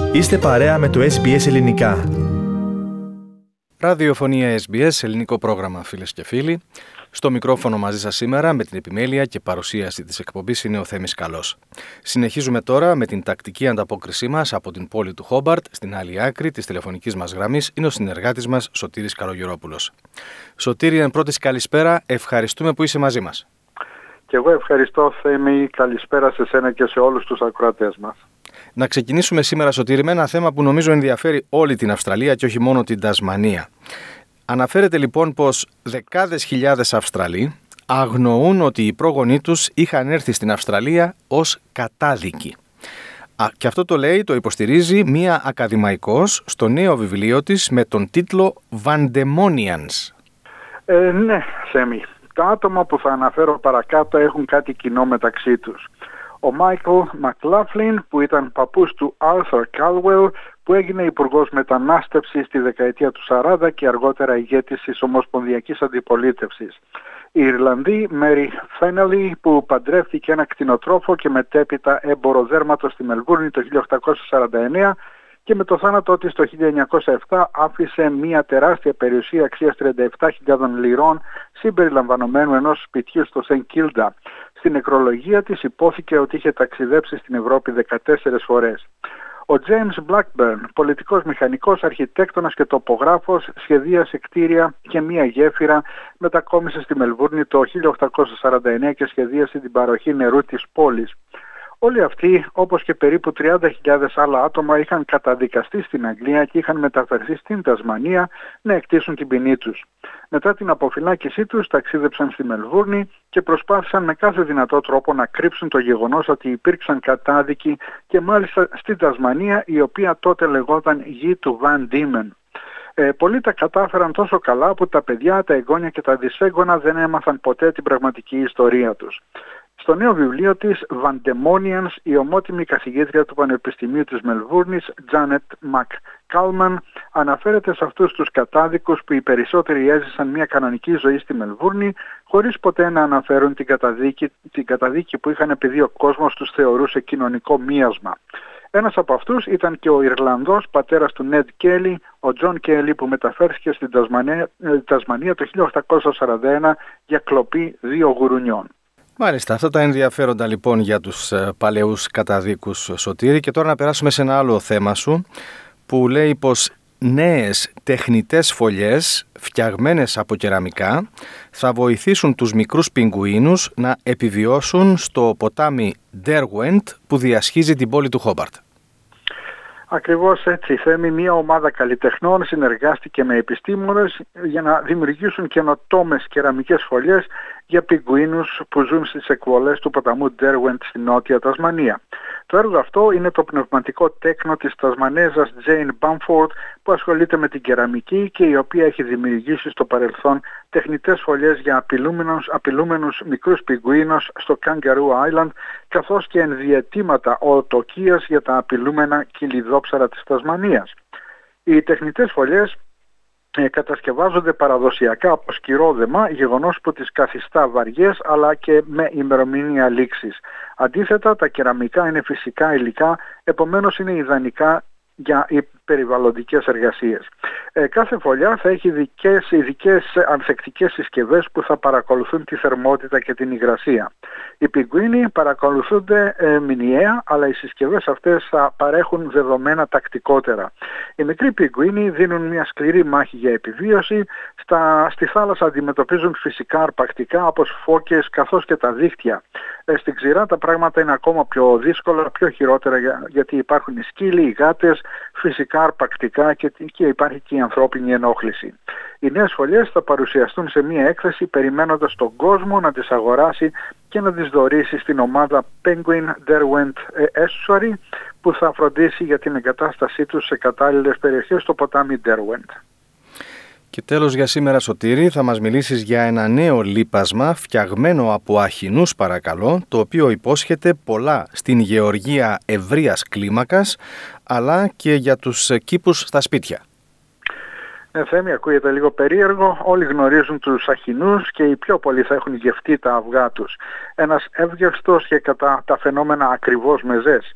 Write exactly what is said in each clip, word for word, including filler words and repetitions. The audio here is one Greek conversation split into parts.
Είστε παρέα με το ες μπι ες Ελληνικά. Ραδιοφωνία ες μπι ες, ελληνικό πρόγραμμα, φίλες και φίλοι. Στο μικρόφωνο μαζί σας σήμερα με την επιμέλεια και παρουσίαση της εκπομπής είναι ο Θέμης Καλός. Συνεχίζουμε τώρα με την τακτική ανταπόκρισή μας από την πόλη του Χόμπαρτ. Στην άλλη άκρη της τηλεφωνικής μας γραμμής είναι ο συνεργάτης μας Σωτήρης Καλογερόπουλος. Σωτήρη, εν πρώτης καλησπέρα, ευχαριστούμε που είσαι μαζί μας. Και εγώ ευχαριστώ, Θέμη, καλησπέρα σε σένα και σε όλους τους ακροατές μας. Να ξεκινήσουμε σήμερα, Σωτήρη, με ένα θέμα που νομίζω ενδιαφέρει όλη την Αυστραλία και όχι μόνο την Τασμανία. Αναφέρεται λοιπόν πως δεκάδες χιλιάδες Αυστραλοί αγνοούν ότι οι πρόγονοί τους είχαν έρθει στην Αυστραλία ως κατάδικοι. Α, και αυτό το λέει, το υποστηρίζει μία ακαδημαϊκός στο νέο βιβλίο της με τον τίτλο Vandemonians. Ε, ναι, Θέμη. Τα άτομα που θα αναφέρω παρακάτω έχουν κάτι κοινό μεταξύ τους. Ο Μάικλ Μακλάφλιν, που ήταν παππούς του Άρθουρ Κάλουελ, που έγινε υπουργός μετανάστευσης στη δεκαετία του σαράντα και αργότερα ηγέτης της Ομοσπονδιακής Αντιπολίτευσης. Η Ιρλανδή Μέρι Φένελι, που παντρεύτηκε ένα κτηνοτρόφο και μετέπειτα έμπορο δέρματος στη Μελβούρνη το χίλια οκτακόσια σαράντα εννέα και με το θάνατό της το χίλια εννιακόσια επτά άφησε μια τεράστια περιουσία αξίας τριάντα επτά χιλιάδες λιρών συμπεριλαμβανομένου ενός σπιτιού στο Σεν Κίλντα. Στην νεκρολογία της υπόθηκε ότι είχε ταξιδέψει στην Ευρώπη δεκατέσσερις φορές. Ο James Blackburn, πολιτικός μηχανικός, αρχιτέκτονας και τοπογράφος, σχεδίασε κτίρια και μία γέφυρα, μετακόμισε στη Μελβούρνη το χίλια οκτακόσια σαράντα εννέα και σχεδίασε την παροχή νερού της πόλης. Όλοι αυτοί, όπως και περίπου τριάντα χιλιάδες άλλα άτομα, είχαν καταδικαστεί στην Αγγλία και είχαν μεταφερθεί στην Τασμανία να εκτίσουν την ποινή τους. Μετά την αποφυλάκησή τους, ταξίδεψαν στη Μελβούρνη και προσπάθησαν με κάθε δυνατό τρόπο να κρύψουν το γεγονός ότι υπήρξαν κατάδικοι και μάλιστα στην Τασμανία, η οποία τότε λεγόταν γη του Βαν Ντίμεν. Ε, πολλοί τα κατάφεραν τόσο καλά που τα παιδιά, τα εγγόνια και τα δυσέγγωνα δεν έμαθαν ποτέ την πραγματική ιστορία τους. Στο νέο βιβλίο της Vandemonians, η ομότιμη καθηγήτρια του Πανεπιστημίου της Μελβούρνης, Τζάνετ Μακκάλμαν, αναφέρεται σε αυτούς τους κατάδικους που οι περισσότεροι έζησαν μια κανονική ζωή στη Μελβούρνη, χωρίς ποτέ να αναφέρουν την καταδίκη, την καταδίκη που είχαν επειδή ο κόσμος τους θεωρούσε κοινωνικό μίασμα. Ένας από αυτούς ήταν και ο Ιρλανδός πατέρας του Νεντ Κέλι, ο Τζον Κέλι, που μεταφέρθηκε στην Τασμανία, Τασμανία το χίλια οκτακόσια σαράντα ένα για κλοπή δύο γουρουνιών. Μάλιστα, αυτά τα ενδιαφέροντα λοιπόν για τους ε, παλαιούς καταδίκους, Σωτήρη. Και τώρα να περάσουμε σε ένα άλλο θέμα σου, που λέει πως νέες τεχνητές φωλιές φτιαγμένες από κεραμικά θα βοηθήσουν τους μικρούς πιγκουίνους να επιβιώσουν στο ποτάμι Derwent που διασχίζει την πόλη του Χόμπαρτ. Ακριβώς έτσι, Θέμη, μια ομάδα καλλιτεχνών συνεργάστηκε με επιστήμονες για να δημιουργήσουν καινοτόμες κεραμικές φωλιές για πιγκουίνους που ζουν στις εκβολές του ποταμού Derwent στη νότια Τασμανία. Το έργο αυτό είναι το πνευματικό τέκνο της Τασμανέζας Jane Bamford, που ασχολείται με την κεραμική και η οποία έχει δημιουργήσει στο παρελθόν τεχνητές φωλιές για απειλούμενους, απειλούμενους μικρούς πιγκουίνους στο Kangaroo Island, καθώς και ενδιαιτήματα οτοκίας για τα απειλούμενα κυλιδόψαρα της Τασμανίας. Οι τεχνητές φωλιές ε, κατασκευάζονται παραδοσιακά από σκυρόδεμα, γεγονός που τις καθιστά βαριές αλλά και με ημερομηνία λήξης. Αντίθετα, τα κεραμικά είναι φυσικά υλικά, επομένως είναι ιδανικά για οι περιβαλλοντικές εργασίες. Ε, κάθε φωλιά θα έχει ειδικές, ειδικές ανθεκτικές συσκευές που θα παρακολουθούν τη θερμότητα και την υγρασία. Οι πιγκουίνοι παρακολουθούνται ε, μηνιαία, αλλά οι συσκευές αυτές θα παρέχουν δεδομένα τακτικότερα. Οι μικροί πιγκουίνοι δίνουν μια σκληρή μάχη για επιβίωση. Στα, στη θάλασσα αντιμετωπίζουν φυσικά αρπακτικά όπως φώκες καθώς και τα δίχτυα. Ε, στην ξηρά τα πράγματα είναι ακόμα πιο δύσκολα, πιο χειρότερα, για, γιατί υπάρχουν οι σκύλοι, οι γάτες, φυσικά αρπακτικά και, και υπάρχει και η ανθρώπινη ενόχληση. Οι νέες φωλιές θα παρουσιαστούν σε μία έκθεση περιμένοντας τον κόσμο να τις αγοράσει και να τις δωρήσει στην ομάδα Penguin Derwent Estuary, που θα φροντίσει για την εγκατάστασή τους σε κατάλληλες περιοχές στο ποτάμι Derwent. Και τέλος για σήμερα, Σωτήρη, θα μας μιλήσεις για ένα νέο λίπασμα φτιαγμένο από αχινούς, παρακαλώ, το οποίο υπόσχεται πολλά στην γεωργία ευρείας κλίμακας, αλλά και για τους κήπους στα σπίτια. Ε, Θέμη, ακούγεται λίγο περίεργο. Όλοι γνωρίζουν τους αχινούς και οι πιο πολλοί θα έχουν γευτεί τα αυγά τους. Ένας εύγευστος και κατά τα φαινόμενα ακριβώς μεζές.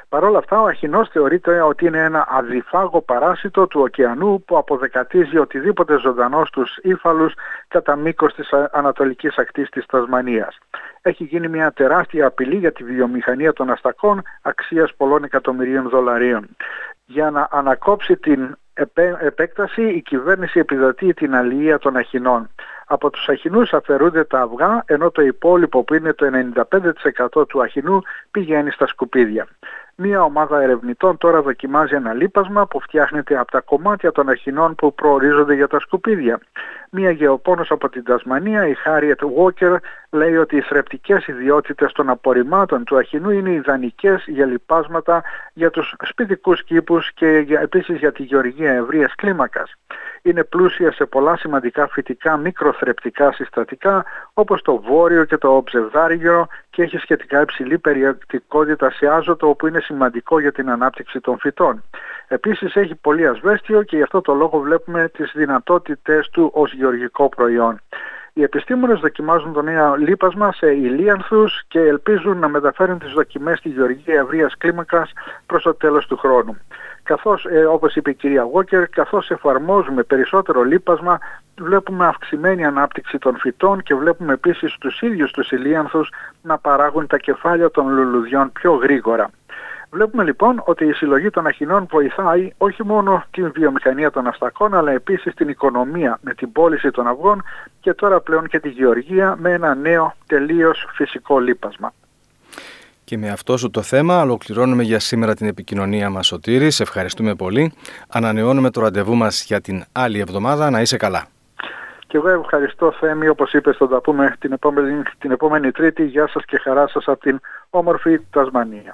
Παρ' όλα αυτά, ο αχινός θεωρείται ότι είναι ένα αδιφάγο παράσιτο του ωκεανού που αποδεκατίζει οτιδήποτε ζωντανό στους ύφαλους κατά μήκος της ανατολικής ακτής της Τασμανίας. Έχει γίνει μια τεράστια απειλή για τη βιομηχανία των αστακών αξίας πολλών εκατομμυρίων δολαρίων. Για να ανακόψει την επέκταση, η κυβέρνηση επιδοτεί την αλληλεία των αχινών. Από τους αχινούς αφαιρούνται τα αυγά, ενώ το υπόλοιπο που είναι το ενενήντα πέντε τοις εκατό του αχινού πηγαίνει στα σκουπίδια. Μία ομάδα ερευνητών τώρα δοκιμάζει ένα λίπασμα που φτιάχνεται από τα κομμάτια των αχινών που προορίζονται για τα σκουπίδια. Μία γεωπόνος από την Τασμανία, η Harriet Walker, λέει ότι οι θρεπτικές ιδιότητες των απορριμμάτων του αχινού είναι ιδανικές για λιπάσματα για τους σπιτικούς κήπους και για, επίσης για τη γεωργία ευρείας κλίμακας. Είναι πλούσια σε πολλά σημαντικά φυτικά μικροθρεπτικά συστατικά όπως το βόρειο και το ψευδάργυρο και έχει σχετικά υψηλή περιεκτικότητα σε άζωτο που είναι σημαντικό για την ανάπτυξη των φυτών. Επίσης έχει πολύ ασβέστιο και γι' αυτό το λόγο βλέπουμε τις δυνατότητες του ως γεωργικό προϊόν. Οι επιστήμονες δοκιμάζουν το νέο λίπασμα σε ηλίανθους και ελπίζουν να μεταφέρουν τις δοκιμές στη γεωργία ευρείας κλίμακας προς το τέλος του χρόνου. Καθώς, ε, όπως είπε η κυρία Walker, καθώς εφαρμόζουμε περισσότερο λίπασμα, βλέπουμε αυξημένη ανάπτυξη των φυτών και βλέπουμε επίσης τους ίδιους τους ηλίανθους να παράγουν τα κεφάλια των λουλουδιών πιο γρήγορα. Βλέπουμε λοιπόν ότι η συλλογή των αχινών βοηθάει όχι μόνο την βιομηχανία των αστακών, αλλά επίσης την οικονομία με την πώληση των αυγών και τώρα πλέον και τη γεωργία με ένα νέο τελείως φυσικό λίπασμα. Και με αυτό σου το θέμα ολοκληρώνουμε για σήμερα την επικοινωνία μας, Σωτήρη. Σε ευχαριστούμε πολύ. Ανανεώνουμε το ραντεβού μας για την άλλη εβδομάδα. Να είσαι καλά. Και εγώ ευχαριστώ, Θέμη, όπως είπες, θα τα πούμε την επόμενη, την επόμενη Τρίτη. Γεια σας και χαρά σας από την όμορφη Τασμανία.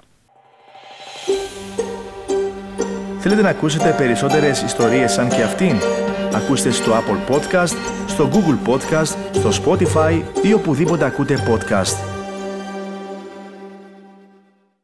Θέλετε να ακούσετε περισσότερες ιστορίες σαν και αυτήν? Ακούστε στο Apple Podcast, στο Google Podcast, στο Spotify ή οπουδήποτε ακούτε podcast.